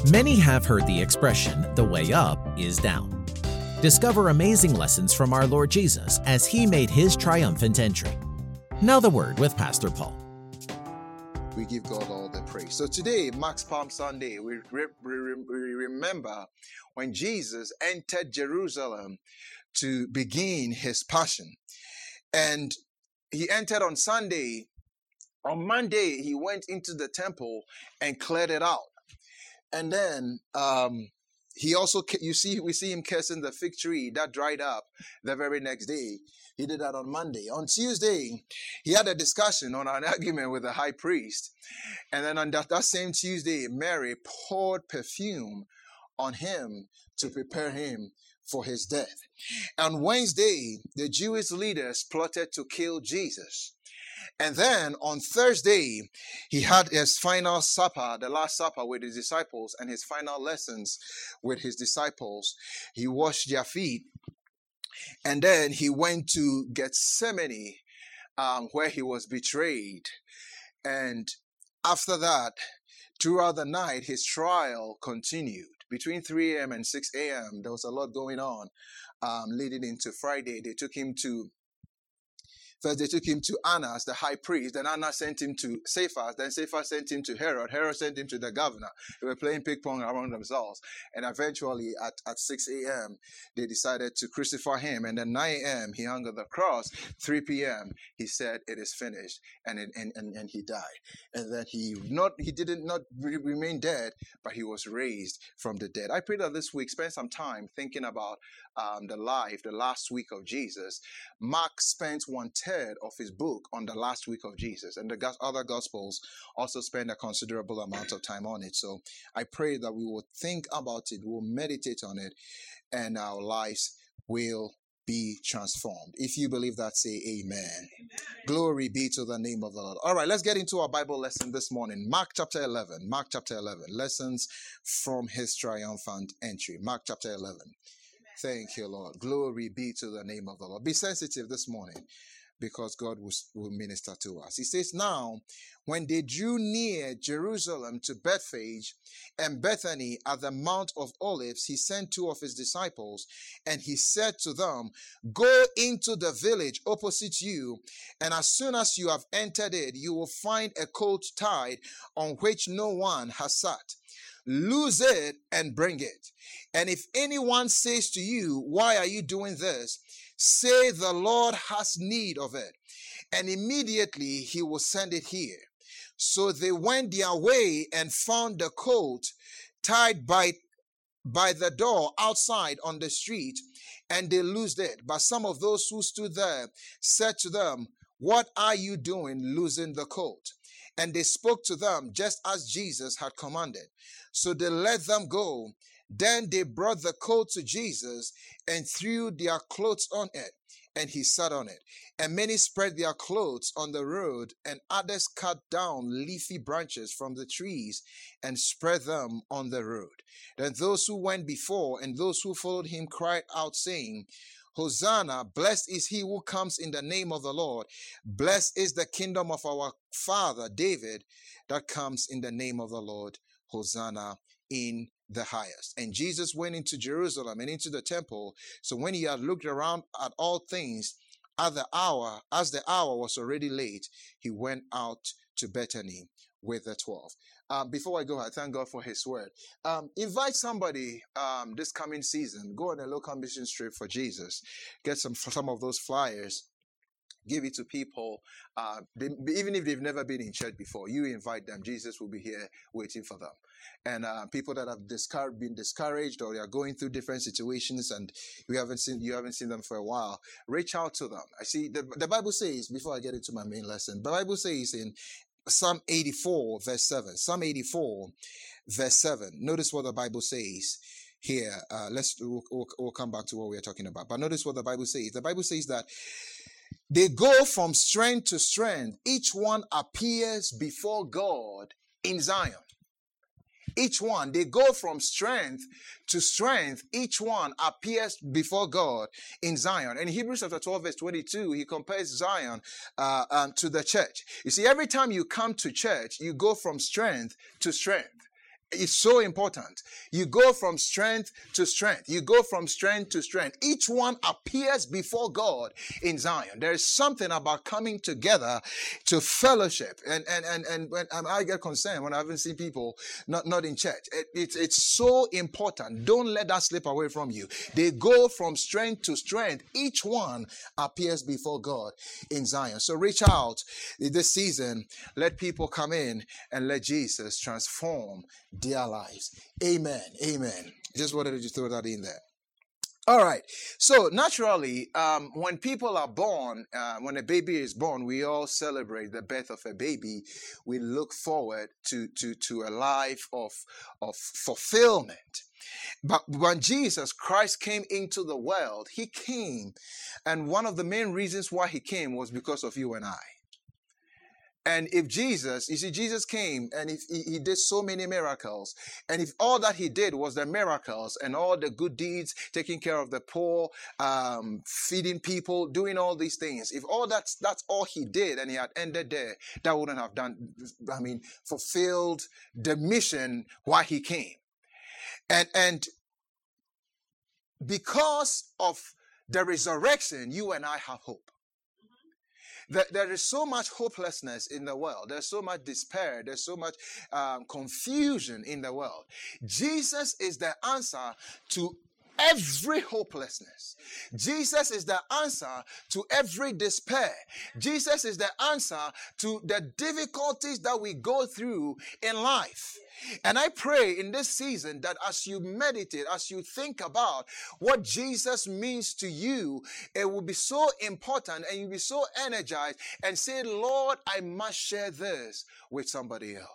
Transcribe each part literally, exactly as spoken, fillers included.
Many have heard the expression, the way up is down. Discover amazing lessons from our Lord Jesus as he made his triumphant entry. Now the word with Pastor Paul. We give God all the praise. So today marks Palm Sunday. We, re- re- we remember when Jesus entered Jerusalem to begin his passion. And he entered on Sunday. On Monday, he went into the temple and cleared it out. And then um, he also, you see, we see him cursing the fig tree that dried up the very next day. He did that on Monday. On Tuesday, he had a discussion on an argument with the high priest. And then on that, that same Tuesday, Mary poured perfume on him to prepare him for his death. On Wednesday, the Jewish leaders plotted to kill Jesus. And then on Thursday, he had his final supper, the Last Supper with his disciples, and his final lessons with his disciples. He washed their feet. And then he went to Gethsemane, um, where he was betrayed. And after that, throughout the night, his trial continued. Between three a.m. and six a.m., there was a lot going on um, leading into Friday. They took him to First, they took him to Annas, the high priest. Then Annas sent him to Cephas. Then Cephas sent him to Herod. Herod sent him to the governor. They were playing ping pong among themselves. And eventually, at, at six a.m., they decided to crucify him. And at nine a.m., he hung on the cross. three p.m., he said, "It is finished." And, it, and, and, and he died. And then he not he didn't not re- remain dead, but he was raised from the dead. I pray that this week, spend some time thinking about um, the life, the last week of Jesus. Mark spent one-tenth of his book on the last week of Jesus, and the other gospels also spend a considerable amount of time on it. So I pray that we will think about it, we will meditate on it, and our lives will be transformed. If you believe that, say amen. Amen. Glory be to the name of the Lord. All right, let's get into our Bible lesson this morning. Mark chapter eleven. Mark chapter eleven. Lessons from his triumphant entry. Mark chapter eleven. Thank you, Lord. Glory be to the name of the Lord. Be sensitive this morning, because God will, will minister to us. He says, now, when they drew near Jerusalem to Bethphage and Bethany at the Mount of Olives, he sent two of his disciples, and he said to them, go into the village opposite you, and as soon as you have entered it, you will find a colt tied on which no one has sat. Loose it and bring it. And if anyone says to you, why are you doing this? Say, the Lord has need of it, and immediately he will send it here. So they went their way and found the colt tied by, by the door outside on the street, and they loosed it. But some of those who stood there said to them, what are you doing loosing the colt? And they spoke to them just as Jesus had commanded. So they let them go. Then they brought the colt to Jesus and threw their clothes on it, and he sat on it. And many spread their clothes on the road, and others cut down leafy branches from the trees and spread them on the road. Then those who went before and those who followed him cried out, saying, Hosanna, blessed is he who comes in the name of the Lord. Blessed is the kingdom of our father David that comes in the name of the Lord. Hosanna in the highest. And Jesus went into Jerusalem and into the temple. So when he had looked around at all things, at the hour, as the hour was already late, he went out to Bethany with the twelve. Um, before I go, I thank God for his word. Um, invite somebody um, this coming season. Go on a local mission trip for Jesus. Get some some of those flyers. Give it to people, uh, they, even if they've never been in church before. You invite them. Jesus will be here waiting for them. And uh, people that have discour- been discouraged, or they are going through different situations, and you haven't seen you haven't seen them for a while, reach out to them. I see the, the Bible says, before I get into my main lesson, the Bible says in Psalm eighty-four, verse seven. Psalm eighty-four, verse seven. Notice what the Bible says here. Uh, let's we'll, we'll, we'll come back to what we are talking about. But notice what the Bible says. The Bible says that they go from strength to strength. Each one appears before God in Zion. Each one, they go from strength to strength. Each one appears before God in Zion. In Hebrews chapter twelve, verse twenty-two, he compares Zion uh, um, to the church. You see, every time you come to church, you go from strength to strength. It's so important. You go from strength to strength. You go from strength to strength. Each one appears before God in Zion. There is something about coming together to fellowship. And and and, and when I get concerned when I haven't seen people not, not in church. It, it's, it's so important. Don't let that slip away from you. They go from strength to strength. Each one appears before God in Zion. So reach out this season. Let people come in and let Jesus transform their lives. Amen. Amen. Just wanted to just throw that in there. All right. So naturally, um, when people are born, uh, when a baby is born, we all celebrate the birth of a baby. We look forward to, to, to a life of, of fulfillment. But when Jesus Christ came into the world, he came. And one of the main reasons why he came was because of you and I. And if Jesus, you see, Jesus came and if he, he did so many miracles, and if all that he did was the miracles and all the good deeds, taking care of the poor, um, feeding people, doing all these things, if all that's, that's all he did and he had ended there, that wouldn't have done, I mean, fulfilled the mission why he came. And, and because of the resurrection, you and I have hope. There is so much hopelessness in the world. There's so much despair. There's so much um, confusion in the world. Jesus is the answer to every hopelessness. Jesus is the answer to every despair. Jesus is the answer to the difficulties that we go through in life. And I pray in this season that as you meditate, as you think about what Jesus means to you, it will be so important and you'll be so energized and say, Lord, I must share this with somebody else.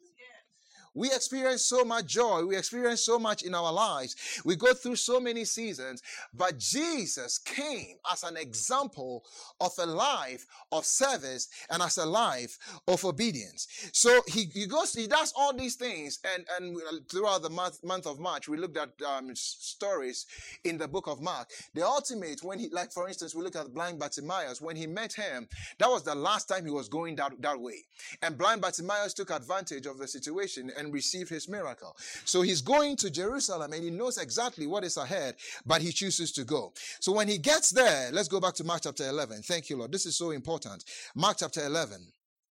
We experience so much joy. We experience so much in our lives. We go through so many seasons. But Jesus came as an example of a life of service and as a life of obedience. So he, he goes, he does all these things. And, and throughout the month, month of March, we looked at um, stories in the book of Mark. The ultimate, when he, like for instance, we look at blind Bartimaeus. When he met him, that was the last time he was going that, that way. And blind Bartimaeus took advantage of the situation and receive his miracle. So he's going to Jerusalem and he knows exactly what is ahead, but he chooses to go. So when he gets there, let's go back to Mark chapter eleven. Thank you, Lord. This is so important. Mark chapter eleven.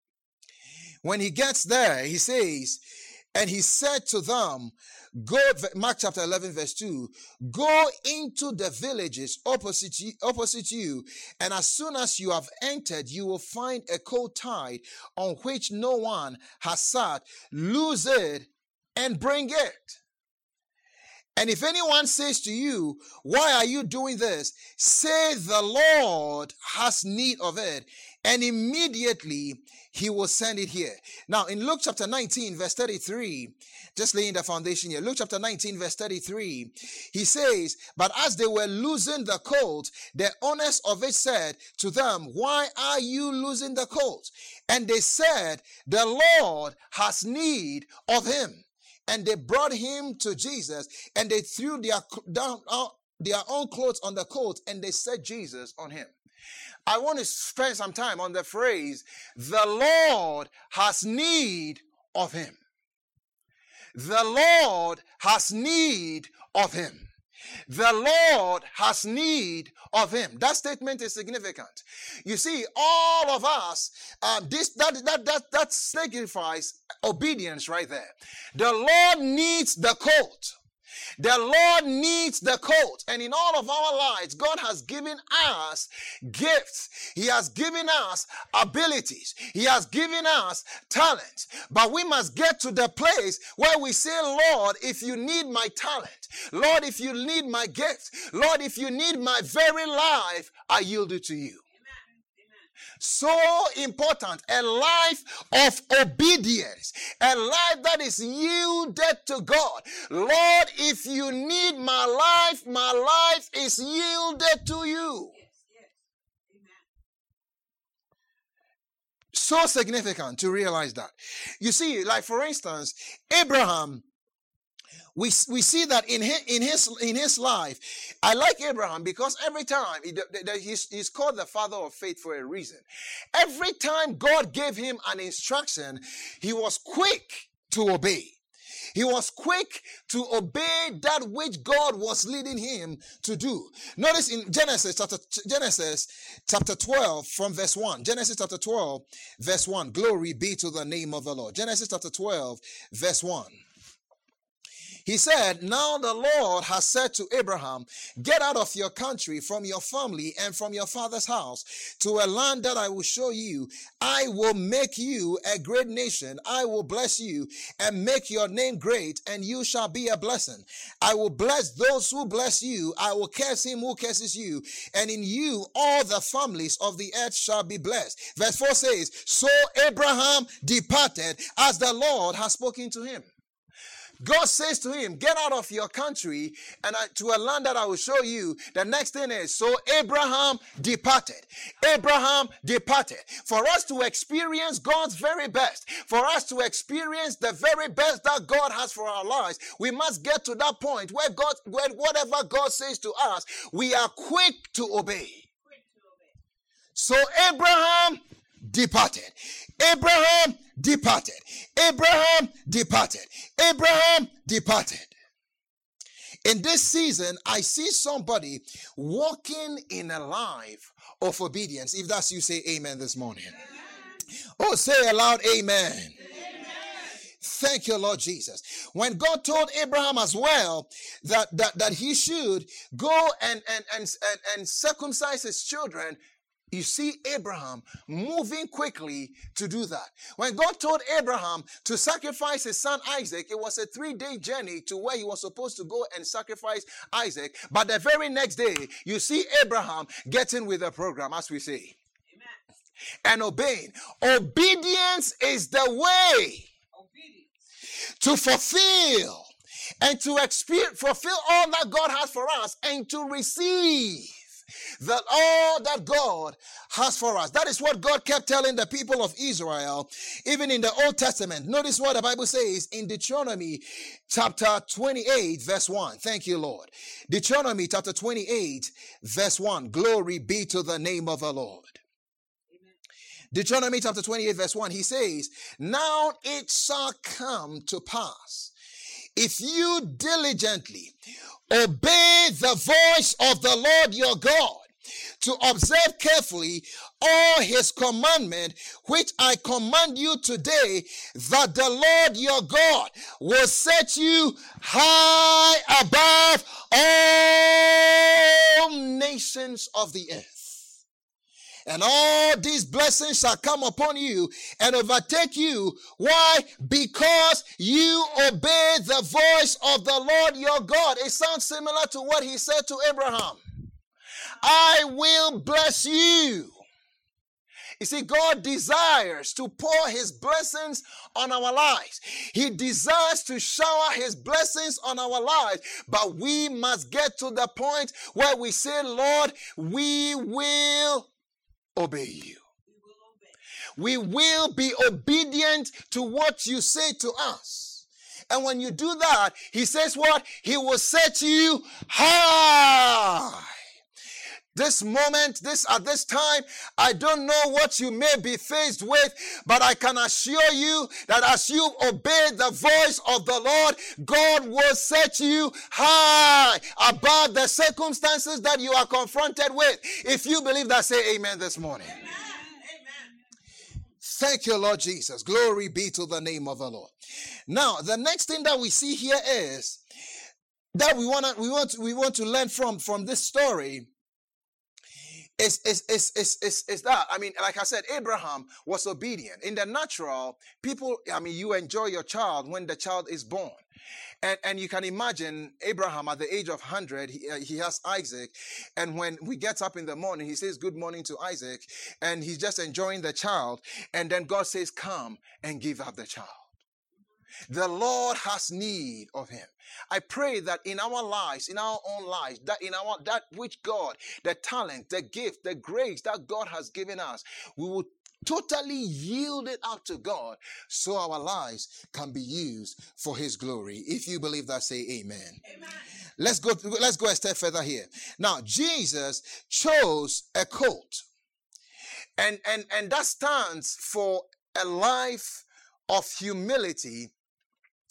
When he gets there, he says, and he said to them, go, Mark chapter eleven, verse two, go into the villages opposite you, opposite you, and as soon as you have entered, you will find a coat tied on which no one has sat. Loose it and bring it. And if anyone says to you, why are you doing this? Say the Lord has need of it, and immediately he will send it here. Now in Luke chapter nineteen, verse thirty-three, just laying the foundation here. Luke chapter nineteen, verse thirty-three, he says, but as they were losing the colt, the owners of it said to them, why are you losing the colt? And they said, the Lord has need of him. And they brought him to Jesus, and they threw their, down, uh, their own clothes on the colt, and they set Jesus on him. I want to spend some time on the phrase, the Lord has need of him. The Lord has need of him. The Lord has need of him. That statement is significant. You see, all of us, um, this that that that that signifies obedience right there. The Lord needs the colt. The Lord needs the colt. And in all of our lives, God has given us gifts. He has given us abilities. He has given us talents. But we must get to the place where we say, Lord, if you need my talent, Lord, if you need my gift, Lord, if you need my very life, I yield it to you. So important, a life of obedience, a life that is yielded to God. Lord, if you need my life, my life is yielded to you. Yes, yes. Amen. So significant to realize that. You see, like for instance, Abraham, We, we see that in his, in his in his life. I like Abraham because every time he, he's, he's called the father of faith for a reason. Every time God gave him an instruction, he was quick to obey. He was quick to obey that which God was leading him to do. Notice in Genesis chapter, Genesis chapter twelve from verse one. Genesis chapter twelve verse one. Glory be to the name of the Lord. Genesis chapter twelve verse one. He said, now the Lord has said to Abraham, get out of your country, from your family, and from your father's house, to a land that I will show you. I will make you a great nation. I will bless you and make your name great, and you shall be a blessing. I will bless those who bless you. I will curse him who curses you. And in you all the families of the earth shall be blessed. Verse four says, so Abraham departed as the Lord has spoken to him. God says to him, get out of your country and I, to a land that I will show you. The next thing is, so Abraham departed. Abraham departed. For us to experience God's very best, for us to experience the very best that God has for our lives, we must get to that point where God, where whatever God says to us, we are quick to obey. Quick to obey. So Abraham departed. Abraham departed. Abraham departed. Abraham departed. In this season, I see somebody walking in a life of obedience. If that's you, say amen this morning. Amen. Oh, say aloud, amen. Amen. Thank you, Lord Jesus. When God told Abraham as well that, that, that he should go and, and, and, and, and circumcise his children, you see Abraham moving quickly to do that. When God told Abraham to sacrifice his son Isaac, it was a three-day journey to where he was supposed to go and sacrifice Isaac. But the very next day, you see Abraham getting with the program, as we say. Amen. And obeying. Obedience is the way Obedience. to fulfill and to experience, fulfill all that God has for us and to receive that all that God has for us. That is what God kept telling the people of Israel, even in the Old Testament. Notice what the Bible says in Deuteronomy chapter twenty-eight, verse one. Thank you, Lord. Deuteronomy chapter twenty-eight, verse one. Glory be to the name of the Lord. Amen. Deuteronomy chapter twenty-eight, verse one. He says, now it shall come to pass, if you diligently obey the voice of the Lord your God, to observe carefully all his commandment, which I command you today, that the Lord your God will set you high above all nations of the earth. And all these blessings shall come upon you and overtake you. Why? Because you obey the voice of the Lord your God. It sounds similar to what he said to Abraham. I will bless you. You see, God desires to pour his blessings on our lives. He desires to shower his blessings on our lives. But we must get to the point where we say, Lord, we will obey you. We will be obedient to what you say to us. And when you do that, he says what? He will set you high. This moment, this at this time, I don't know what you may be faced with, but I can assure you that as you obey the voice of the Lord, God will set you high above the circumstances that you are confronted with. If you believe that, say amen this morning. Amen. Amen. Thank you, Lord Jesus. Glory be to the name of the Lord. Now, the next thing that we see here is that we want to we want to, we want to learn from from this story. Is, is, is, is, is, is that, I mean, like I said, Abraham was obedient. In the natural, people, I mean, you enjoy your child when the child is born. And, and you can imagine Abraham at the age of one hundred, he, uh, he has Isaac. And when he gets up in the morning, he says good morning to Isaac. And he's just enjoying the child. And then God says, come and give up the child. The Lord has need of him. I pray that in our lives, in our own lives, that in our, that which God, the talent, the gift, the grace that God has given us, we will totally yield it up to God so our lives can be used for his glory. If you believe that, say amen. Amen. Let's go, let's go a step further here. Now, Jesus chose a coat. And, and, and that stands for a life of humility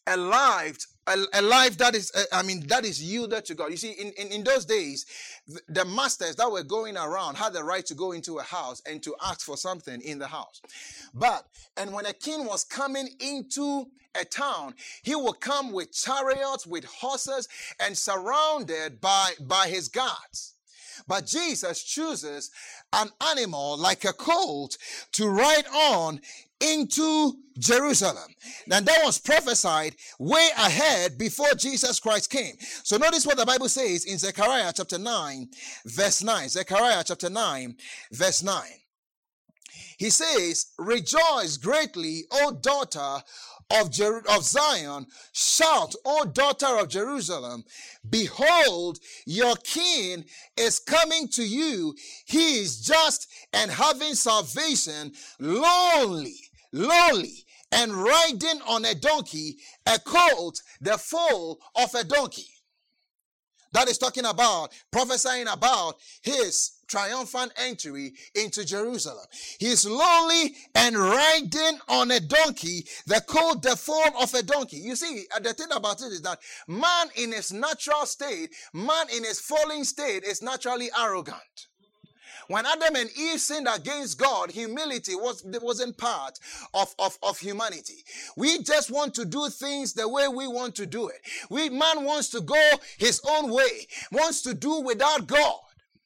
a life, a, a life that is, uh, I mean, that is yielded to God. You see, in, in, in those days, the, the masters that were going around had the right to go into a house and to ask for something in the house. But, and when a king was coming into a town, he would come with chariots, with horses, and surrounded by, by his guards. But Jesus chooses an animal like a colt to ride on into Jerusalem. And that was prophesied way ahead before Jesus Christ came. So notice what the Bible says in Zechariah chapter nine, verse nine. Zechariah chapter nine, verse nine. He says, "Rejoice greatly, O daughter of, Jer- of Zion. Shout, O daughter of Jerusalem. Behold, your king is coming to you. He is just and having salvation, lonely, lowly, and riding on a donkey, a colt, the foal of a donkey." That is talking about, prophesying about his triumphant entry into Jerusalem. He is lowly and riding on a donkey, the colt, the form of a donkey. You see, the thing about it is that man in his natural state, man in his fallen state is naturally arrogant. When Adam and Eve sinned against God, humility was, wasn't part of, of, of humanity. We just want to do things the way we want to do it. We, man wants to go his own way, wants to do without God.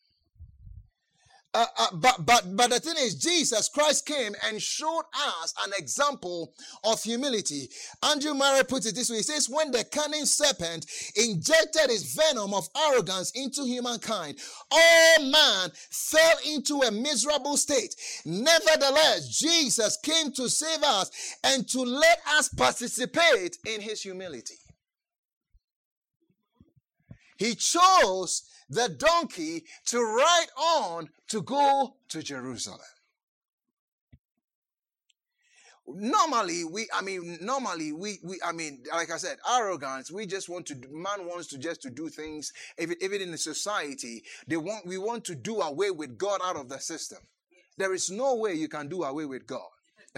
Uh, uh, but, but, but the thing is, Jesus Christ came and showed us an example of humility. Andrew Murray puts it this way. He says, when the cunning serpent injected his venom of arrogance into humankind, all man fell into a miserable state. Nevertheless, Jesus came to save us and to let us participate in his humility. He chose the donkey to ride on to go to Jerusalem. Normally, we, I mean, normally, we, we, I mean, like I said, arrogance, we just want to, man wants to just to do things, even, even in the society, they want, we want to do away with God out of the system. There is no way you can do away with God.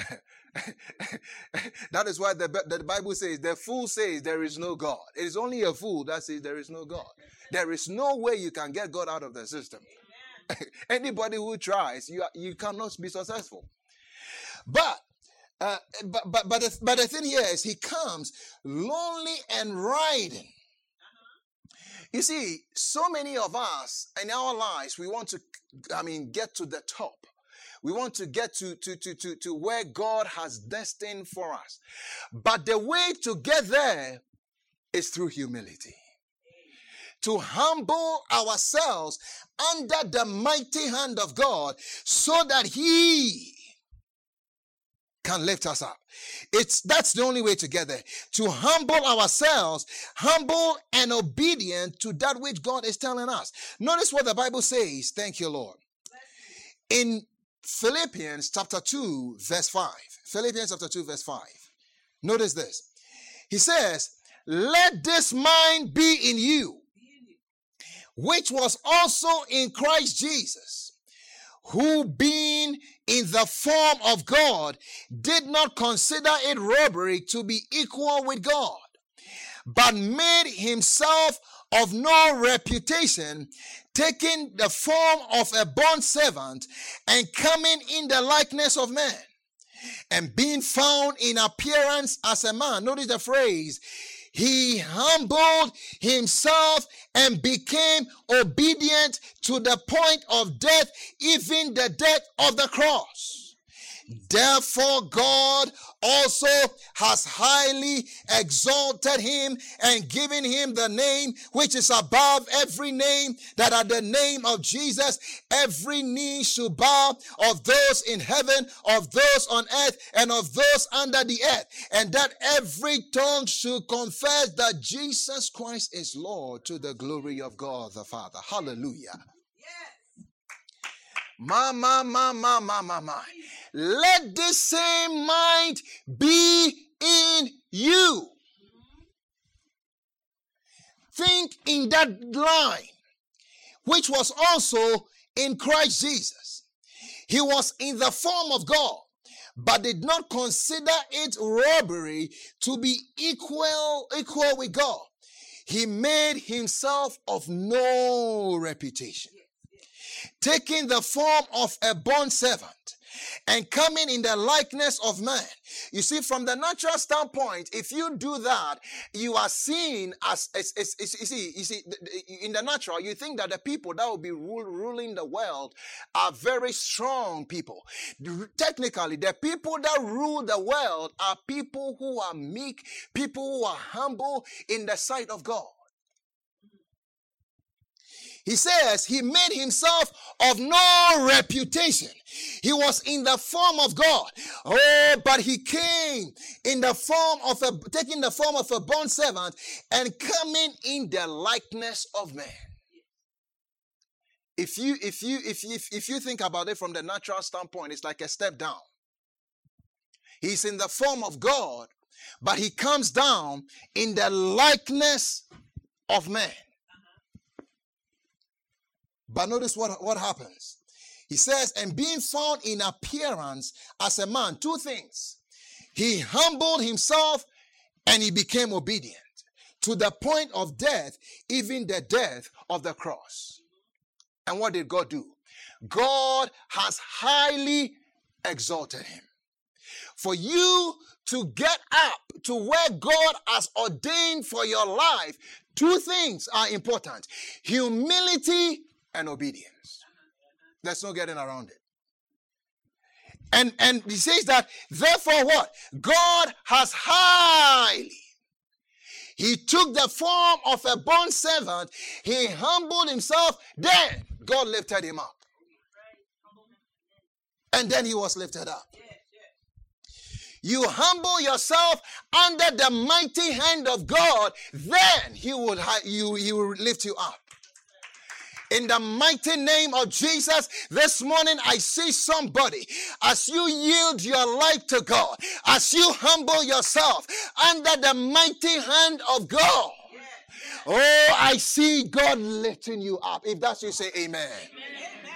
That is why the, the Bible says, the fool says there is no God. It is only a fool that says there is no God. There is no way you can get God out of the system. Anybody who tries, you, you cannot be successful. But, uh, but, but, but, the, but the thing here is he comes lonely and riding. You see, so many of us in our lives, we want to, I mean, get to the top. We want to get to, to, to, to, to where God has destined for us. But the way to get there is through humility. To humble ourselves under the mighty hand of God so that he can lift us up. It's, that's the only way to get there. To humble ourselves, humble and obedient to that which God is telling us. Notice what the Bible says. Thank you, Lord. In Philippians chapter two, verse five. Philippians chapter two, verse five. Notice this. He says, let this mind be in you, which was also in Christ Jesus, who being in the form of God, did not consider it robbery to be equal with God, but made himself of no reputation, taking the form of a bondservant and coming in the likeness of man, and being found in appearance as a man. Notice the phrase, he humbled himself and became obedient to the point of death, even the death of the cross. Therefore, God also has highly exalted him and given him the name which is above every name, that at the name of Jesus, every knee should bow, of those in heaven, of those on earth, and of those under the earth, and that every tongue should confess that Jesus Christ is Lord, to the glory of God the Father. Hallelujah. Ma, ma, ma, ma, ma, ma, ma. Let this same mind be in you. Think in that line, which was also in Christ Jesus. He was in the form of God, but did not consider it robbery to be equal, equal with God. He made himself of no reputation, taking the form of a bondservant and coming in the likeness of man. You see, from the natural standpoint, if you do that, you are seen as, as, as, as you see, you see, in the natural, you think that the people that will be rule, ruling the world are very strong people. Technically, the people that rule the world are people who are meek, people who are humble in the sight of God. He says he made himself of no reputation. He was in the form of God. Oh, but he came in the form of a, taking the form of a bondservant and coming in the likeness of man. If you, if you, if you, if you think about it from the natural standpoint, it's like a step down. He's in the form of God, but he comes down in the likeness of man. But notice what, what happens. He says, and being found in appearance as a man, two things. He humbled himself and he became obedient to the point of death, even the death of the cross. And what did God do? God has highly exalted him. For you to get up to where God has ordained for your life, two things are important. Humility and obedience. There's no getting around it. And, and he says that, therefore what? God has highly. He took the form of a bondservant. He humbled himself. Then God lifted him up. And then he was lifted up. You humble yourself under the mighty hand of God. Then he will, you, he will lift you up. In the mighty name of Jesus, this morning I see somebody, as you yield your life to God, as you humble yourself under the mighty hand of God, oh, I see God lifting you up. If that's you, say amen. Amen.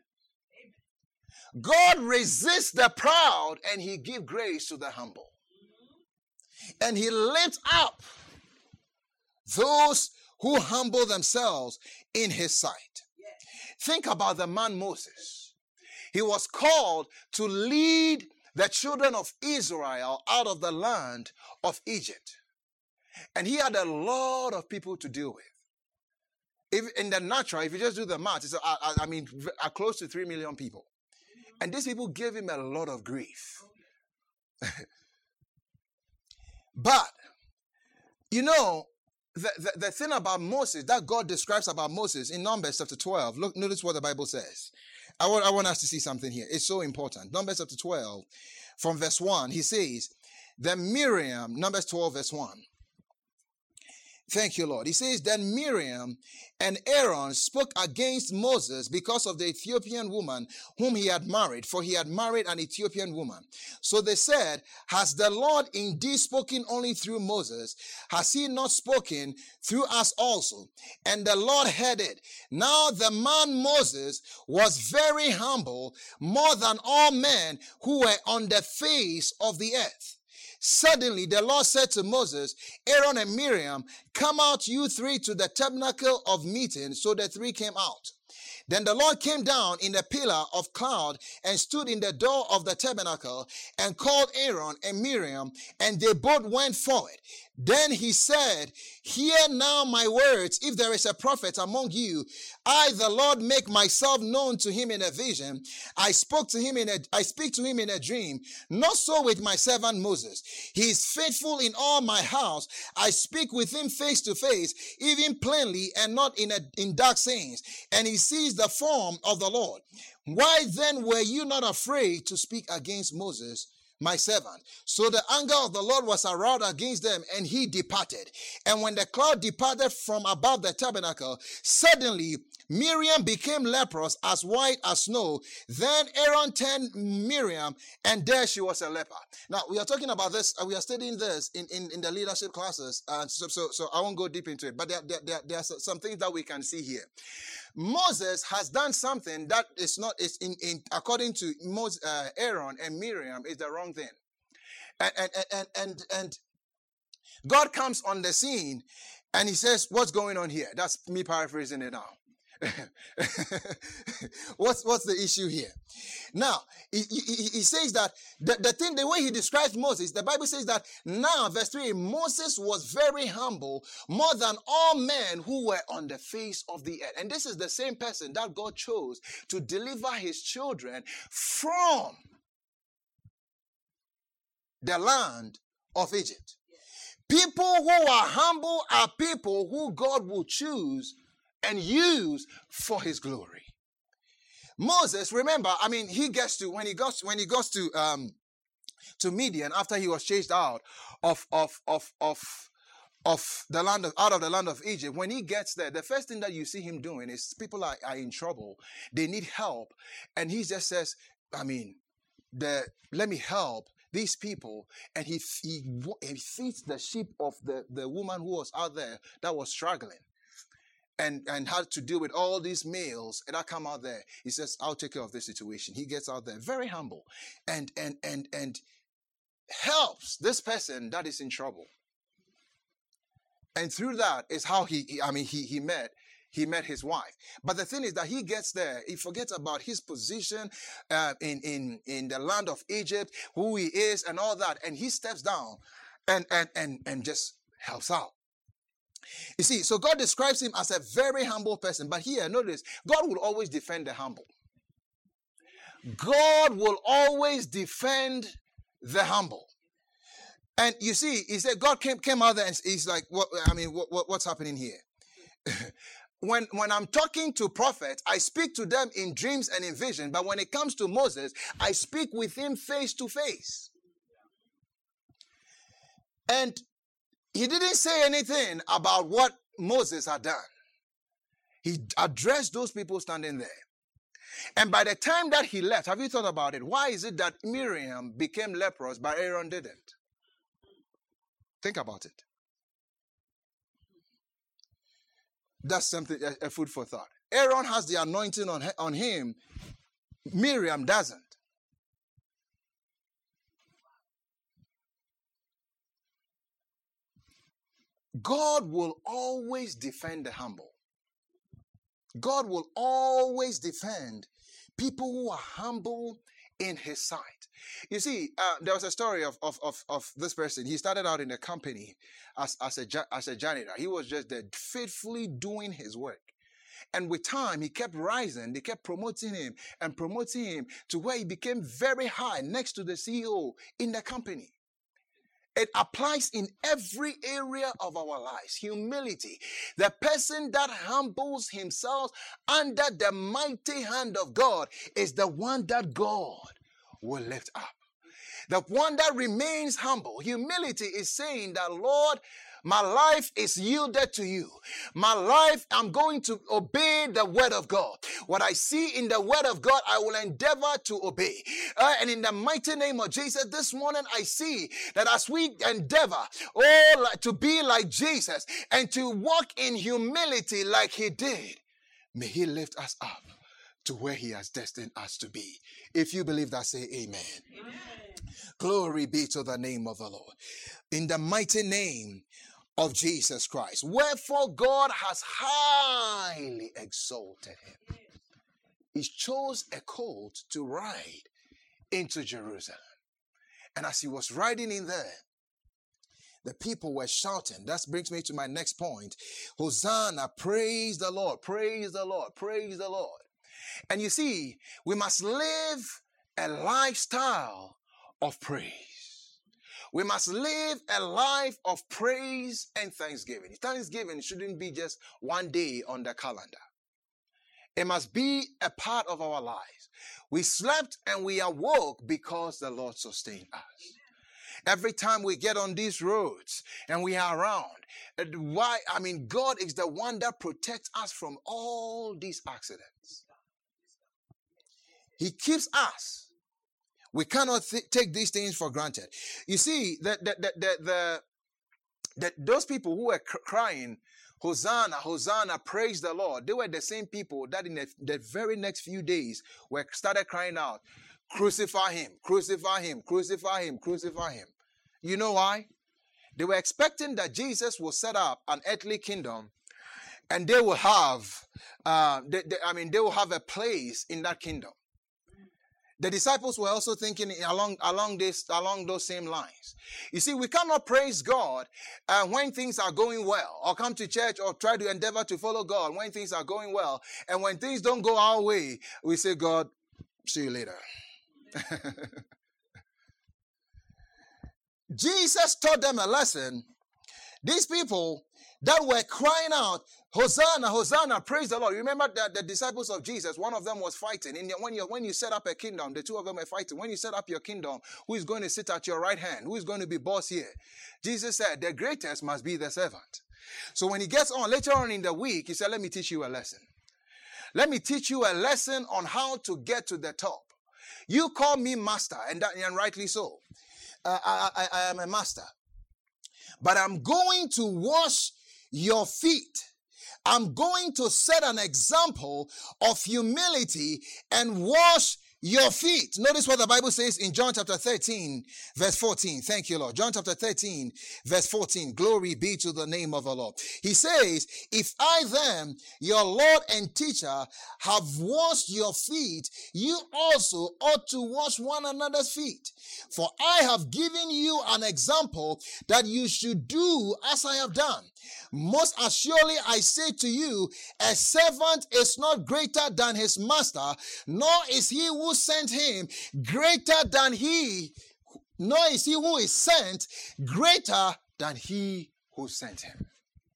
God resists the proud and he gives grace to the humble. And he lifts up those who humble themselves in his sight. Think about the man Moses. He was called to lead the children of Israel out of the land of Egypt. And he had a lot of people to deal with. If in the natural, if you just do the math, it's, I, I mean, close to three million people. And these people gave him a lot of grief. But, you know, The, the, the thing about Moses that God describes about Moses in Numbers chapter twelve, look, notice what the Bible says. I want, I want us to see something here. It's so important. Numbers chapter twelve, from verse one, he says, then Miriam, Numbers twelve, verse one. Thank you, Lord. He says, then Miriam and Aaron spoke against Moses because of the Ethiopian woman whom he had married, for he had married an Ethiopian woman. So they said, has the Lord indeed spoken only through Moses? Has he not spoken through us also? And the Lord heard it. Now the man Moses was very humble, more than all men who were on the face of the earth. Suddenly the Lord said to Moses, Aaron and Miriam, come out you three to the tabernacle of meeting. So the three came out. Then the Lord came down in a pillar of cloud and stood in the door of the tabernacle and called Aaron and Miriam, and they both went forward. Then he said, hear now my words. If there is a prophet among you, I, the Lord, make myself known to him in a vision. I spoke to him in a, I speak to him in a dream. Not so with my servant Moses. He is faithful in all my house. I speak with him face to face, even plainly and not in a, in dark sayings. And he sees the form of the Lord. Why then were you not afraid to speak against Moses, my servant? So the anger of the Lord was aroused against them, and he departed. And when the cloud departed from above the tabernacle, suddenly Miriam became leprous, as white as snow. Then Aaron turned Miriam, and there she was a leper. Now, we are talking about this, uh, we are studying this in, in, in the leadership classes, uh, so, so, so I won't go deep into it, but there, there, there, there are some things that we can see here. Moses has done something that is not, is in, in according to Moses, uh, Aaron and Miriam, is the wrong thing. And, and, and, and, and God comes on the scene and he says, what's going on here? That's me paraphrasing it now. what's what's the issue here? Now, he, he, he says that the, the thing, the way he describes Moses, the Bible says that now, verse three, Moses was very humble, more than all men who were on the face of the earth. And this is the same person that God chose to deliver his children from the land of Egypt. People who are humble are people who God will choose and use for his glory. Moses, remember, I mean, he gets to, when he goes, when he goes to, um, to Midian after he was chased out of, of, of, of, of the land of, out of the land of Egypt, when he gets there, the first thing that you see him doing is people are, are in trouble. They need help. And he just says, I mean, the, let me help these people. And he, he, he feeds the sheep of the, the woman who was out there that was struggling. And, and had to deal with all these males that come out there. He says, I'll take care of this situation. He gets out there very humble and, and, and, and helps this person that is in trouble. And through that is how he, he I mean, he, he met, he met his wife. But the thing is that he gets there, he forgets about his position uh, in, in, in the land of Egypt, who he is and all that. And he steps down and, and, and, and just helps out. You see, so God describes him as a very humble person. But here, notice, God will always defend the humble. God will always defend the humble. And you see, he said, God came, came out there and he's like, what, I mean, what, what, what's happening here? when, when I'm talking to prophets, I speak to them in dreams and in vision. But when it comes to Moses, I speak with him face to face. And he didn't say anything about what Moses had done. He addressed those people standing there. And by the time that he left, have you thought about it? Why is it that Miriam became leprous, but Aaron didn't? Think about it. That's something, a, a food for thought. Aaron has the anointing on, on him. Miriam doesn't. God will always defend the humble. God will always defend people who are humble in his sight. You see, uh, there was a story of, of, of, of this person. He started out in a company as, as, a, as a janitor. He was just there faithfully doing his work. And with time, he kept rising. They kept promoting him and promoting him to where he became very high next to the C E O in the company. It applies in every area of our lives. Humility. The person that humbles himself under the mighty hand of God is the one that God will lift up. The one that remains humble. Humility is saying that, Lord, my life is yielded to you. My life, I'm going to obey the word of God. What I see in the word of God, I will endeavor to obey. Uh, and in the mighty name of Jesus, this morning I see that as we endeavor oh, to be like Jesus and to walk in humility like he did, may he lift us up to where he has destined us to be. If you believe that, say amen. Amen. Glory be to the name of the Lord. In the mighty name of Jesus Christ. Wherefore God has highly exalted him. He chose a colt to ride into Jerusalem. And as he was riding in there, the people were shouting. That brings me to my next point. Hosanna, praise the Lord, praise the Lord, praise the Lord. And you see, we must live a lifestyle of praise. We must live a life of praise and thanksgiving. Thanksgiving shouldn't be just one day on the calendar. It must be a part of our lives. We slept and we awoke because the Lord sustained us. Every time we get on these roads and we are around, why? I mean, God is the one that protects us from all these accidents. He keeps us. We cannot th- take these things for granted. You see, the, the, the, the, that those people who were cr- crying, Hosanna, Hosanna, praise the Lord, they were the same people that in the, the very next few days were started crying out, crucify him, crucify him, crucify him, crucify him. You know why? They were expecting that Jesus will set up an earthly kingdom and they will have, uh, they, they, I mean, they will have a place in that kingdom. The disciples were also thinking along, along, this, along those same lines. You see, we cannot praise God uh, when things are going well, or come to church or try to endeavor to follow God when things are going well. And when things don't go our way, we say, God, see you later. Jesus taught them a lesson. These people that were crying out, Hosanna, Hosanna, praise the Lord. Remember that the disciples of Jesus, one of them was fighting. In the, when, you, when you set up a kingdom, the two of them were fighting. When you set up your kingdom, who is going to sit at your right hand? Who is going to be boss here? Jesus said, the greatest must be the servant. So when he gets on, later on in the week, he said, let me teach you a lesson. Let me teach you a lesson on how to get to the top. You call me master, and, that, and rightly so. Uh, I, I, I am a master. But I'm going to wash your feet. I'm going to set an example of humility and wash your feet. Notice what the Bible says in John chapter thirteen, verse fourteen. Thank you, Lord. John chapter thirteen, verse fourteen. Glory be to the name of the Lord. He says, if I then, your Lord and teacher, have washed your feet, you also ought to wash one another's feet. For I have given you an example that you should do as I have done. Most assuredly I say to you, a servant is not greater than his master, nor is he who sent him greater than he, nor is he who is sent greater than he who sent him.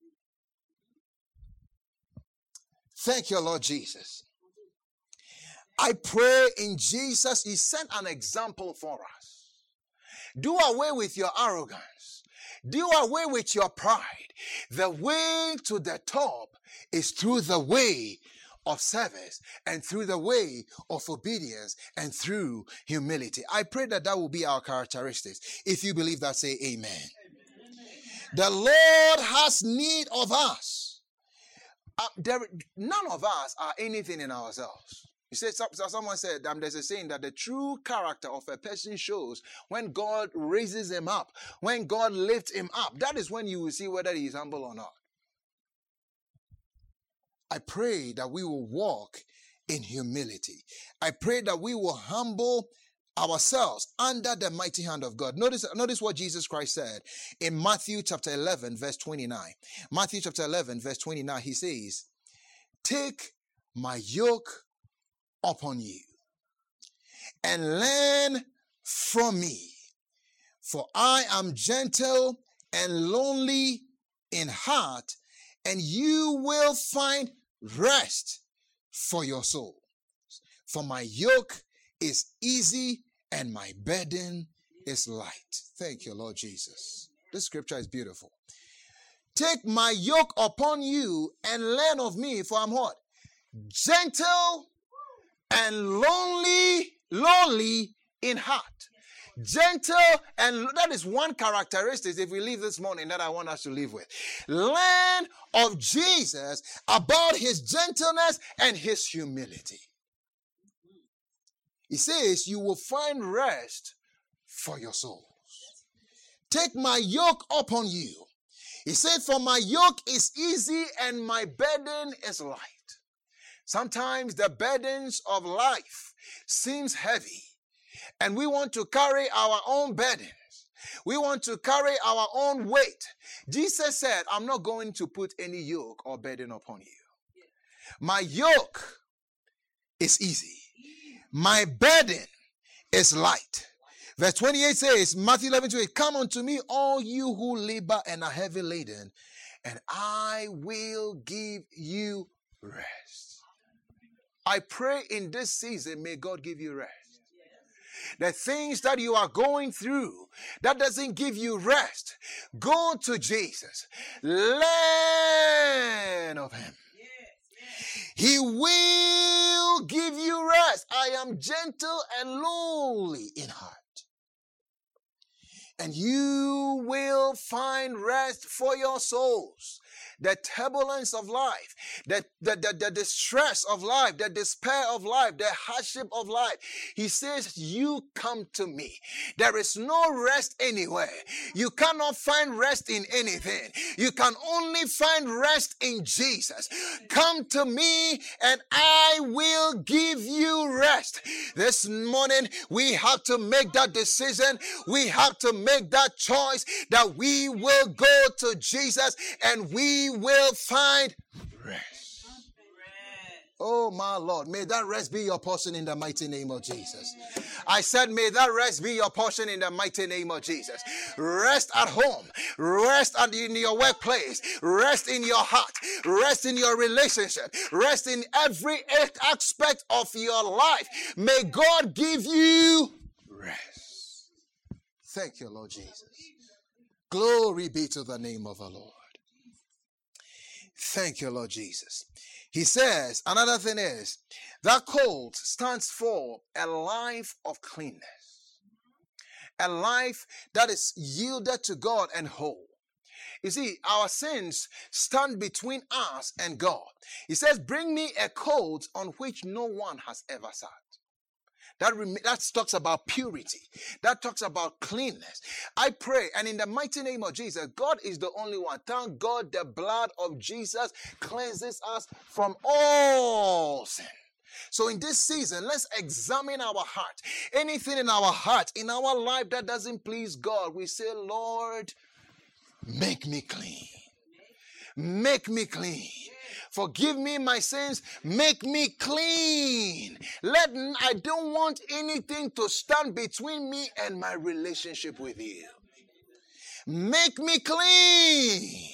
Thank you, Lord Jesus. I pray in Jesus, he sent an example for us. Do away with your arrogance. Do away with your pride. The way to the top is through the way of service and through the way of obedience and through humility. I pray that that will be our characteristics. If you believe that, say amen. Amen. The Lord has need of us. Uh, there, none of us are anything in ourselves. You said, someone said, um, there's a saying that the true character of a person shows when God raises him up, when God lifts him up. That is when you will see whether he is humble or not. I pray that we will walk in humility. I pray that we will humble ourselves under the mighty hand of God. Notice, notice what Jesus Christ said in Matthew chapter eleven, verse twenty-nine. Matthew chapter eleven, verse twenty-nine, he says, take my yoke upon you and learn from me, for I am gentle and lonely in heart, and you will find rest for your soul. For my yoke is easy and my burden is light. Thank you, Lord Jesus. This scripture is beautiful. Take my yoke upon you and learn of me, for I'm what? Gentle and lonely, lowly in heart. Gentle, and that is one characteristic, if we leave this morning, that I want us to live with. Learn of Jesus about his gentleness and his humility. He says, you will find rest for your souls. Take my yoke upon you. He said, for my yoke is easy and my burden is light. Sometimes the burdens of life seems heavy, and we want to carry our own burdens. We want to carry our own weight. Jesus said, I'm not going to put any yoke or burden upon you. My yoke is easy. My burden is light. Verse twenty-eight says, Matthew eleven twenty-eight, come unto me, all you who labor and are heavy laden, and I will give you rest. I pray in this season, may God give you rest. The things that you are going through that doesn't give you rest, go to Jesus. Learn of him. He will give you rest. I am gentle and lowly in heart. and you will find rest for your souls. The turbulence of life, the, the, the, the distress of life, the despair of life, the hardship of life. He says, you come to me. There is no rest anywhere. You cannot find rest in anything. You can only find rest in Jesus. Come to me and I will give you rest. This morning, we have to make that decision. We have to make that choice that we will go to Jesus and we will find rest. Oh, my Lord, may that rest be your portion in the mighty name of Jesus. I said, may that rest be your portion in the mighty name of Jesus. Rest at home, rest at, in your workplace, rest in your heart, rest in your relationship, rest in every aspect of your life. May God give you rest. Thank you, Lord Jesus. Glory be to the name of the Lord. Thank you, Lord Jesus. He says, another thing is, that colt stands for a life of cleanness. A life that is yielded to God and whole. You see, our sins stand between us and God. He says, bring me a colt on which no one has ever sat. That, that talks about purity. That talks about cleanness. I pray, and in the mighty name of Jesus, God is the only one. Thank God the blood of Jesus cleanses us from all sin. So in this season, let's examine our heart. Anything in our heart, in our life that doesn't please God, we say, Lord, make me clean. Make me clean. Forgive me my sins. Make me clean. Let I don't want anything to stand between me and my relationship with you. Make me clean.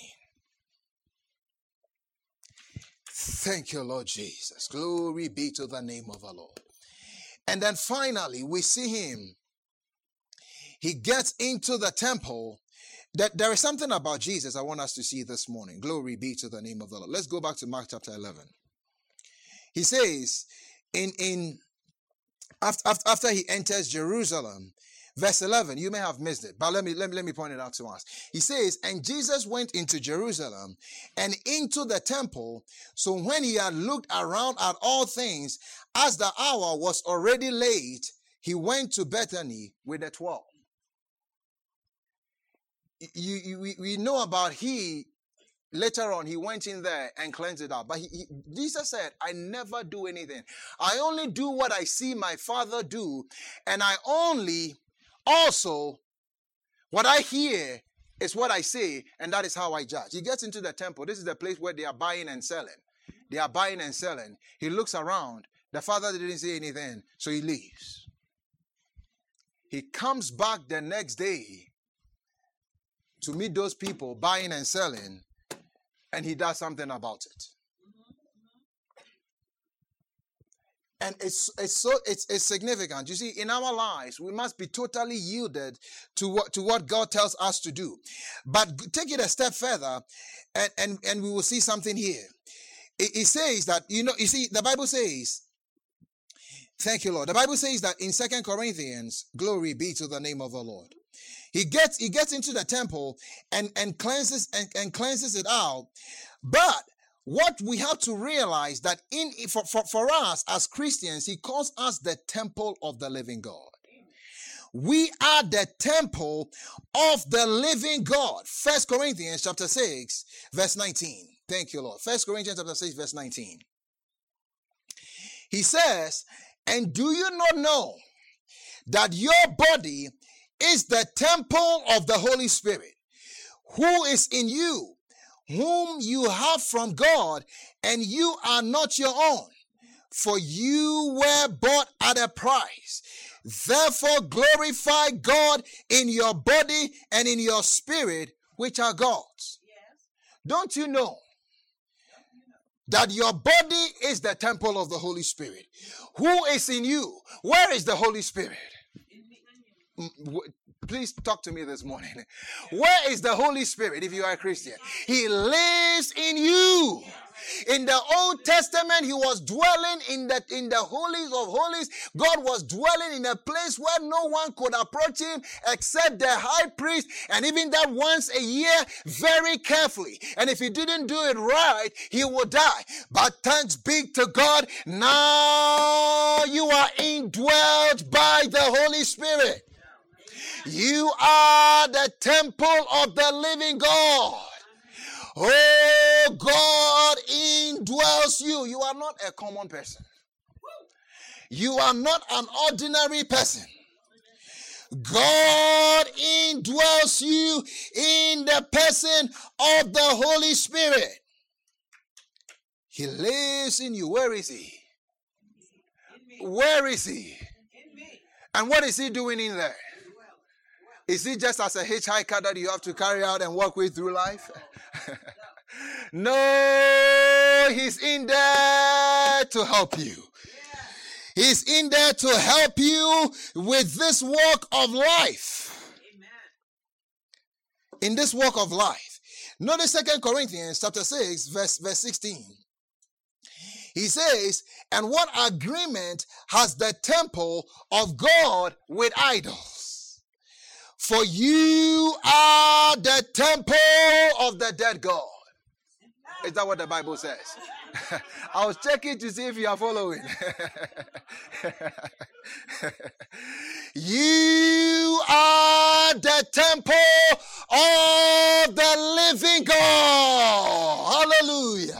Thank you, Lord Jesus. Glory be to the name of the Lord. And then finally, we see him. He gets into the temple. That there is something about Jesus I want us to see this morning. Glory be to the name of the Lord. Let's go back to Mark chapter eleven. He says, in, in after, after he enters Jerusalem, verse eleven, you may have missed it, but let me, let me, let me point it out to us. He says, and Jesus went into Jerusalem and into the temple. So when he had looked around at all things, as the hour was already late, he went to Bethany with the twelve. You, you, we, we know about he, later on, he went in there and cleansed it out. But he, he, Jesus said, I never do anything. I only do what I see my Father do. And I only, also, what I hear is what I say. And that is how I judge. He gets into the temple. This is the place where they are buying and selling. They are buying and selling. He looks around. The Father didn't say anything. So he leaves. He comes back the next day to meet those people buying and selling, and he does something about it. And it's it's so it's, it's significant. You see, in our lives, we must be totally yielded to what to what God tells us to do. But take it a step further, and and, and we will see something here. It, it says that, you know, you see, the Bible says, thank you, Lord. The Bible says that in Second Corinthians, glory be to the name of the Lord. He gets he gets into the temple and, and cleanses and, and cleanses it out. But what we have to realize that in for, for, for us as Christians, he calls us the temple of the living God. We are the temple of the living God. First Corinthians chapter six, verse nineteen. Thank you, Lord. First Corinthians chapter six, verse nineteen. He says, and do you not know that your body is the temple of the Holy Spirit, who is in you, whom you have from God, and you are not your own, for you were bought at a price. Therefore glorify God in your body and in your spirit, which are God's. Yes. Don't you know that your body is the temple of the Holy Spirit? Who is in you? Where is the Holy Spirit? please talk to me this morning. Where is the Holy Spirit if you are a Christian? He lives in you. In the Old Testament, he was dwelling in the, in the holies of holies. God was dwelling in a place where no one could approach him except the high priest, and even that once a year, very carefully. And if he didn't do it right, he would die. But thanks be to God, now you are indwelt by the Holy Spirit. You are the temple of the living God. Oh, God indwells you. You are not a common person. You are not an ordinary person. God indwells you in the person of the Holy Spirit. He lives in you. Where is he? Where is he? And what is he doing in there? Is he just as a hitchhiker that you have to carry out and walk with through life? No, he's in there to help you. He's in there to help you with this walk of life. In this walk of life. Notice Second Corinthians chapter six, verse, verse sixteen. He says, and what agreement has the temple of God with idols? For you are the temple of the dead God. Is that what the Bible says? I was checking to see if you are following. You are the temple of the living God. Hallelujah.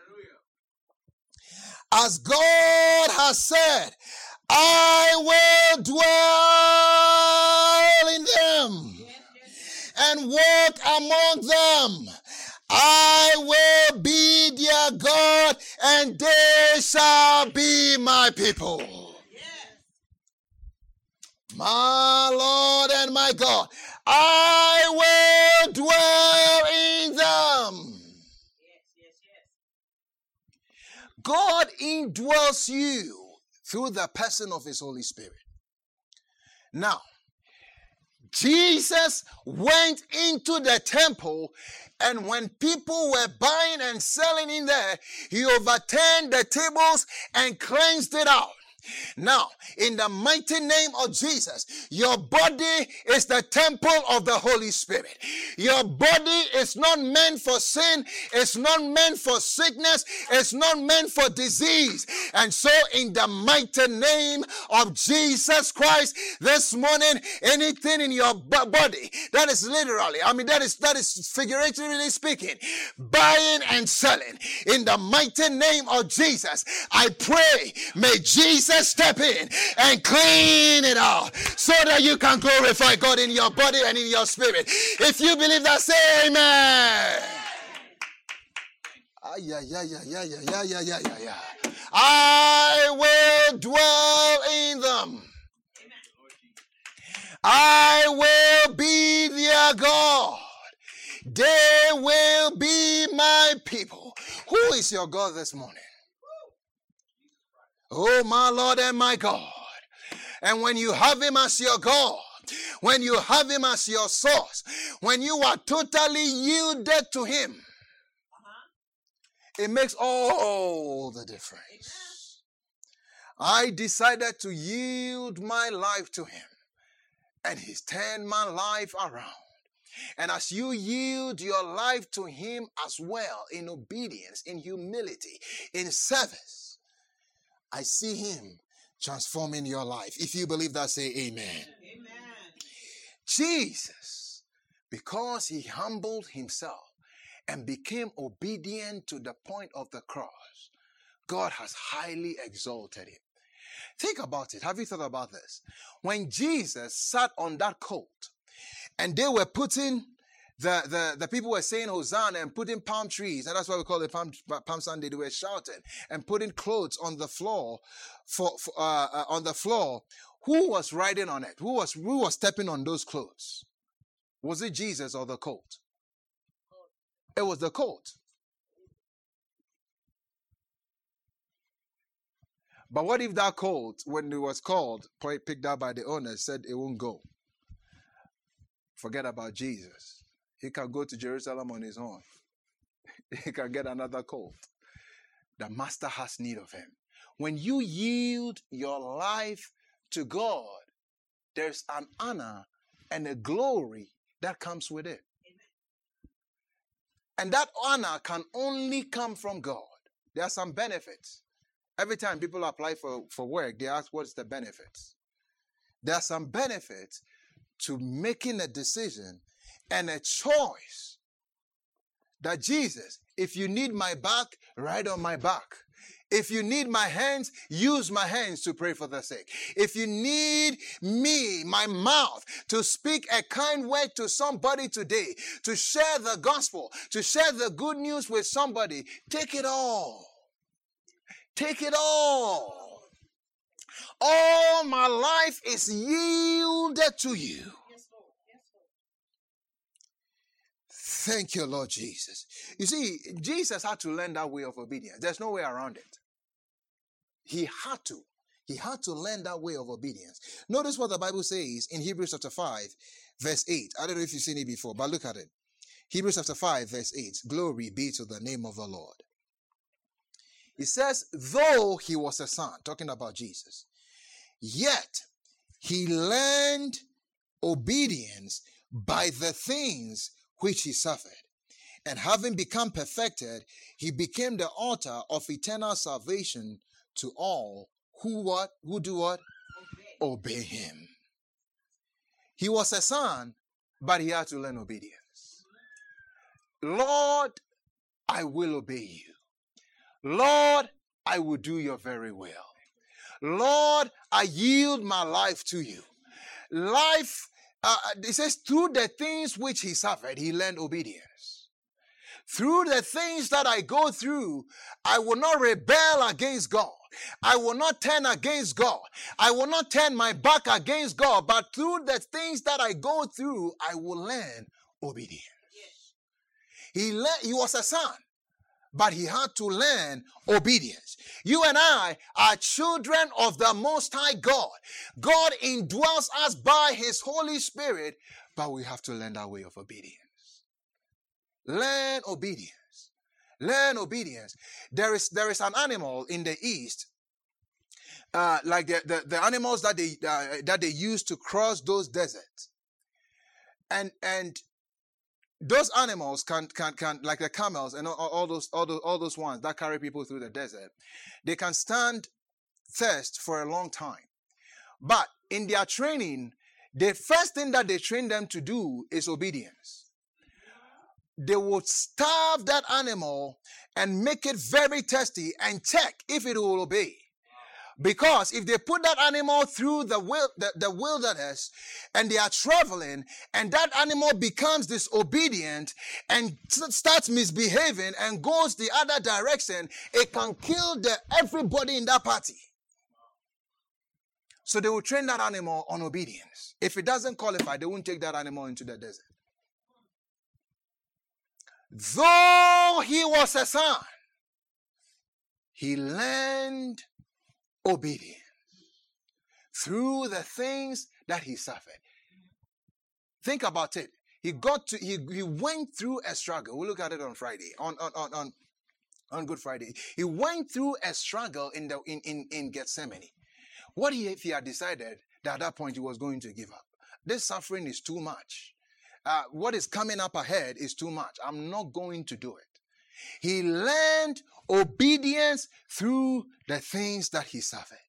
As God has said, I will dwell in them and walk among them. I will be their God, and they shall be my people. Yes. My Lord and my God, I will dwell in them. Yes, yes, yes. God indwells you through the person of his Holy Spirit. Now, Jesus went into the temple, and when people were buying and selling in there, he overturned the tables and cleansed it out. Now, in the mighty name of Jesus, your body is the temple of the Holy Spirit. Your body is not meant for sin. It's not meant for sickness. It's not meant for disease. And so, in the mighty name of Jesus Christ, this morning, anything in your body that is literally, I mean, that is, that is figuratively speaking, buying and selling, in the mighty name of Jesus, I pray, may Jesus step in and clean it out so that you can glorify God in your body and in your spirit. If you believe that, say amen. Ah, yeah, yeah, yeah, yeah, yeah, yeah, yeah, yeah, yeah, yeah. I will dwell in them. I will be their God. They will be my people. Who is your God this morning? Oh, my Lord and my God. And when you have him as your God, when you have him as your source, when you are totally yielded to him, uh-huh. It makes all the difference. Amen. I decided to yield my life to him, and he's turned my life around. And as you yield your life to him as well, in obedience, in humility, in service, I see him transforming your life. If you believe that, say amen. Amen. Jesus, because he humbled himself and became obedient to the point of the cross, God has highly exalted him. Think about it. Have you thought about this? When Jesus sat on that colt and they were putting The, the, the people were saying Hosanna and putting palm trees, and that's why we call it Palm, Palm Sunday. They were shouting and putting clothes on the floor, for, for uh, uh, on the floor. Who was riding on it? Who was who was stepping on those clothes? Was it Jesus or the colt? It was the colt. But what if that colt, when it was called, picked up by the owner, said it won't go? Forget about Jesus. He can go to Jerusalem on his own. He can get another colt. The master has need of him. When you yield your life to God, there's an honor and a glory that comes with it. And that honor can only come from God. There are some benefits. Every time people apply for, for work, they ask, what's the benefits? There are some benefits to making a decision and a choice that Jesus, if you need my back, ride on my back. If you need my hands, use my hands to pray for the sick. If you need me, my mouth, to speak a kind word to somebody today, to share the gospel, to share the good news with somebody, take it all. Take it all. All my life is yielded to you. Thank you, Lord Jesus. You see, Jesus had to learn that way of obedience. There's no way around it. He had to. He had to learn that way of obedience. Notice what the Bible says in Hebrews chapter five, verse eight. I don't know if you've seen it before, but look at it. Hebrews chapter five, verse eight. Glory be to the name of the Lord. It says, though he was a son, talking about Jesus, yet he learned obedience by the things which he suffered. And having become perfected, he became the author of eternal salvation to all who what? Who do what? Obey. Obey him. He was a son, but he had to learn obedience. Lord, I will obey you. Lord, I will do your very will. Lord, I yield my life to you. Life, uh, it says, through the things which he suffered, he learned obedience. Through the things that I go through, I will not rebel against God. I will not turn against God. I will not turn my back against God. But through the things that I go through, I will learn obedience. Yes. He, le- he was a son, but he had to learn obedience. You and I are children of the Most High God. God indwells us by his Holy Spirit, but we have to learn that way of obedience. Learn obedience. Learn obedience. There is, there is an animal in the East, uh, like the, the, the animals that they, uh, that they use to cross those deserts. And, and those animals can, can, can, like the camels and all, all those, all those, all those ones that carry people through the desert, they can stand thirst for a long time. But in their training, the first thing that they train them to do is obedience. They would starve that animal and make it very thirsty and check if it will obey. Because if they put that animal through the, wil- the, the wilderness and they are traveling and that animal becomes disobedient and t- starts misbehaving and goes the other direction, it can kill the, everybody in that party. So they will train that animal on obedience. If it doesn't qualify, they won't take that animal into the desert. Though he was a son, he learned obedience through the things that he suffered. Think about it. He got to, he, he went through a struggle. We'll look at it on Friday, on, on, on, on, on Good Friday. He went through a struggle in the, in, in, in Gethsemane. What if he had decided that at that point he was going to give up? This suffering is too much. Uh, what is coming up ahead is too much. I'm not going to do it. He learned obedience through the things that he suffered.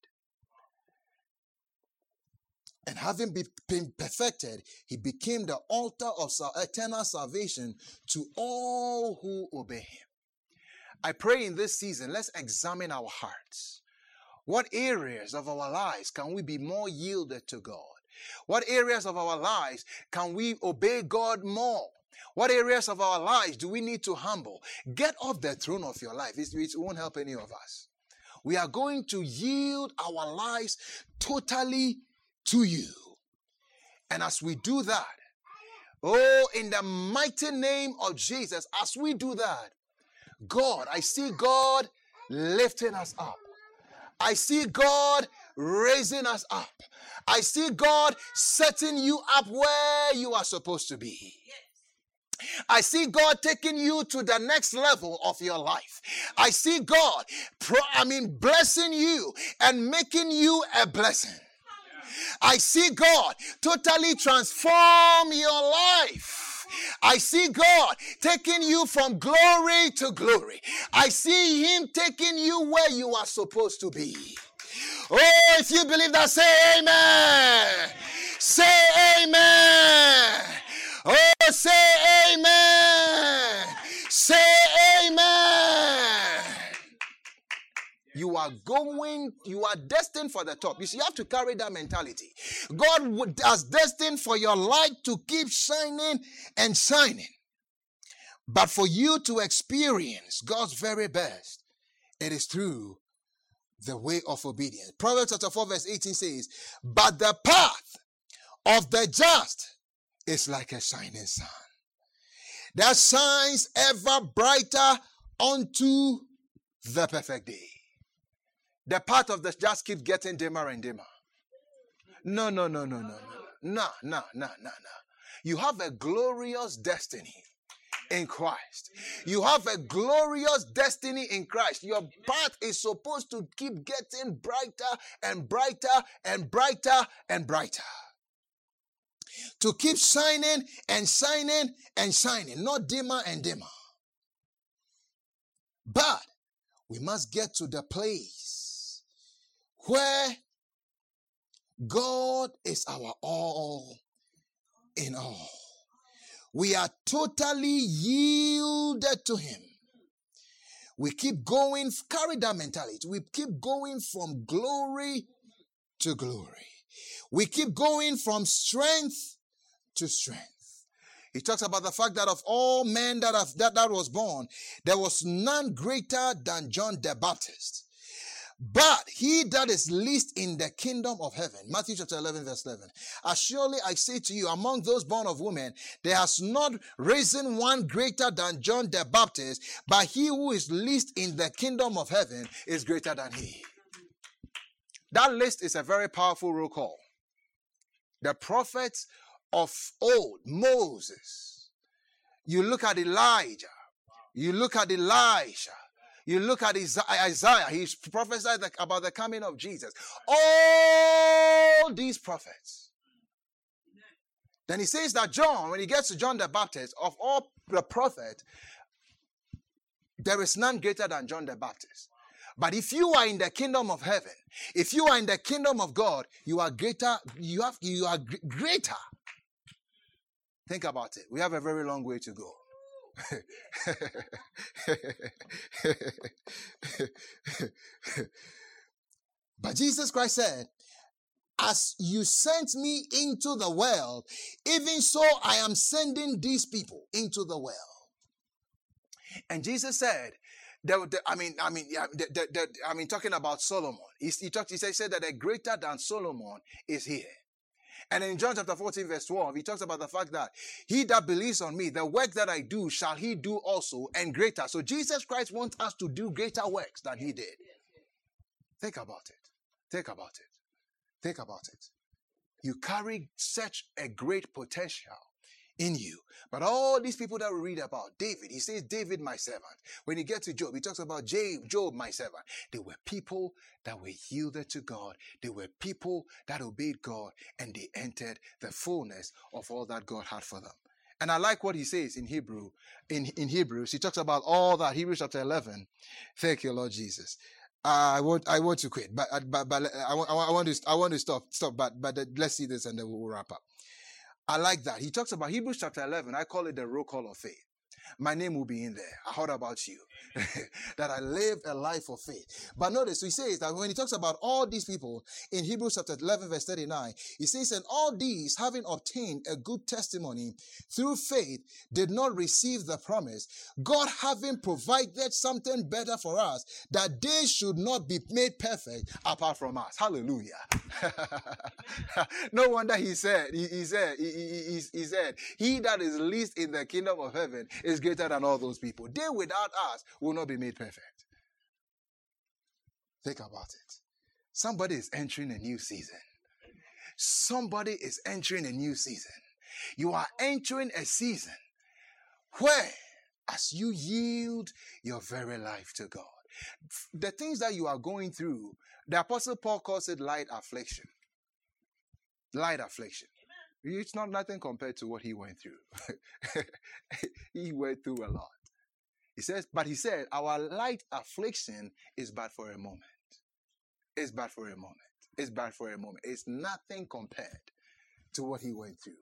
And having been perfected, he became the altar of eternal salvation to all who obey him. I pray in this season, let's examine our hearts. What areas of our lives can we be more yielded to God? What areas of our lives can we obey God more? What areas of our lives do we need to humble? Get off the throne of your life. It, it won't help any of us. We are going to yield our lives totally to you. And as we do that, oh, in the mighty name of Jesus, as we do that, God, I see God lifting us up. I see God raising us up. I see God setting you up where you are supposed to be. I see God taking you to the next level of your life. I see God, pro- I mean, blessing you and making you a blessing. I see God totally transform your life. I see God taking you from glory to glory. I see Him taking you where you are supposed to be. Oh, if you believe that, say amen. Say amen. Oh, say amen. Say amen. You are going, you are destined for the top. You see, you have to carry that mentality. God has destined for your light to keep shining and shining. But for you to experience God's very best, it is through the way of obedience. Proverbs chapter four verse eighteen says, but the path of the just is like a shining sun that shines ever brighter unto the perfect day. The path of the just keeps getting dimmer and dimmer. No, no, no, no, no, no. No, no, no, no, no. You have a glorious destiny in Christ. You have a glorious destiny in Christ. Your path is supposed to keep getting brighter and brighter and brighter and brighter. To keep shining and shining and shining, not dimmer and dimmer. But we must get to the place where God is our all in all. We are totally yielded to Him. We keep going, carry that mentality. We keep going from glory to glory. We keep going from strength to strength. He talks about the fact that of all men that have that, that was born, there was none greater than John the Baptist. But he that is least in the kingdom of heaven, Matthew chapter eleven verse eleven, as surely I say to you, among those born of women, there has not risen one greater than John the Baptist, but he who is least in the kingdom of heaven is greater than he. That list is a very powerful roll call. The prophets of old, Moses, you look at Elijah, you look at Elisha, you look at Isaiah, he's prophesied about the coming of Jesus. All these prophets. Then he says that John, when he gets to John the Baptist, of all the prophets, there is none greater than John the Baptist. But if you are in the kingdom of heaven, if you are in the kingdom of God, you are greater, you have, you are greater. Think about it. We have a very long way to go. But Jesus Christ said, as you sent me into the world, even so I am sending these people into the world. And Jesus said, the, the, I mean, I mean, yeah, the, the, the, I mean, talking about Solomon, he, he, talked, he, said, he said that a greater than Solomon is here. And in John chapter fourteen verse twelve, he talks about the fact that he that believes on me, the work that I do, shall he do also, and greater. So Jesus Christ wants us to do greater works than he did. Think about it. Think about it. Think about it. You carry such a great potential in you. But all these people that we read about, David, he says, David, my servant. When you get to Job, he talks about Job, my servant. They were people that were yielded to God. They were people that obeyed God, and they entered the fullness of all that God had for them. And I like what he says in Hebrew, in, in Hebrews. He talks about all that, Hebrews chapter eleven. Thank you, Lord Jesus. Uh, I want, I want to quit, but, but, but I want, I want to, I want to stop, stop, but, but let's see this and then we'll wrap up. I like that. He talks about Hebrews chapter eleven. I call it the roll call of faith. My name will be in there. I heard about you. That I live a life of faith. But notice, he says that when he talks about all these people in Hebrews chapter eleven verse thirty-nine, he says, and all these, having obtained a good testimony through faith, did not receive the promise. God having provided something better for us, that they should not be made perfect apart from us. Hallelujah. No wonder he said, he, he said, he, he, he said, he that is least in the kingdom of heaven is greater than all those people. They without us will not be made perfect. Think about it. Somebody is entering a new season. Somebody is entering a new season. You are entering a season where, as you yield your very life to God, the things that you are going through, the Apostle Paul calls it light affliction. Light affliction. It's not nothing compared to what he went through. He went through a lot. He says, but he said, our light affliction is bad for a moment. It's bad for a moment. It's bad for a moment. It's nothing compared to what he went through.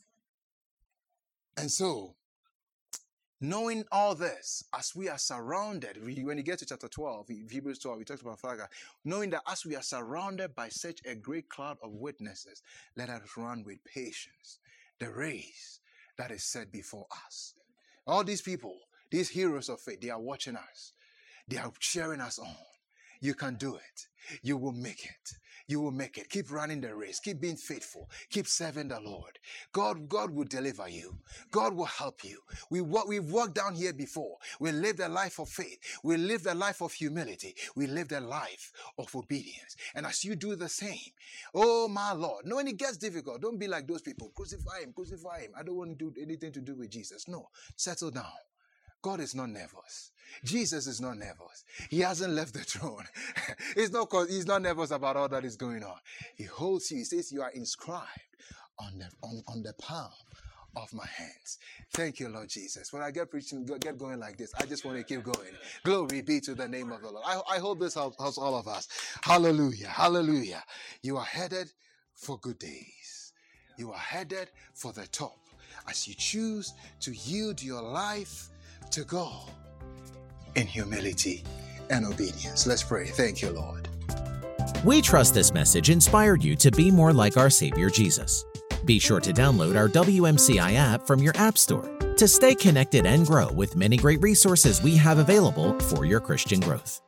And so, knowing all this, as we are surrounded, when you get to chapter twelve, Hebrews twelve, we talked about Father, knowing that as we are surrounded by such a great cloud of witnesses, let us run with patience the race that is set before us. All these people, these heroes of faith, they are watching us. They are cheering us on. You can do it. You will make it. You will make it. Keep running the race. Keep being faithful. Keep serving the Lord. God, God will deliver you. God will help you. We, we've walked down here before. We lived a life of faith. We lived a life of humility. We lived a life of obedience. And as you do the same, oh my Lord, no, when it gets difficult, don't be like those people. Crucify him, crucify him. I don't want to do anything to do with Jesus. No, settle down. God is not nervous. Jesus is not nervous. He hasn't left the throne. It's not cause he's not nervous about all that is going on. He holds you. He says you are inscribed on the on, on the palm of my hands. Thank you, Lord Jesus. When I get preaching, get going like this, I just want to keep going. Glory be to the name of the Lord. I, I hope this helps, helps all of us. Hallelujah. Hallelujah. You are headed for good days. You are headed for the top as you choose to yield your life to God in humility and obedience. Let's pray. Thank you, Lord. We trust this message inspired you to be more like our Savior Jesus. Be sure to download our W M C I app from your app store to stay connected and grow with many great resources we have available for your Christian growth.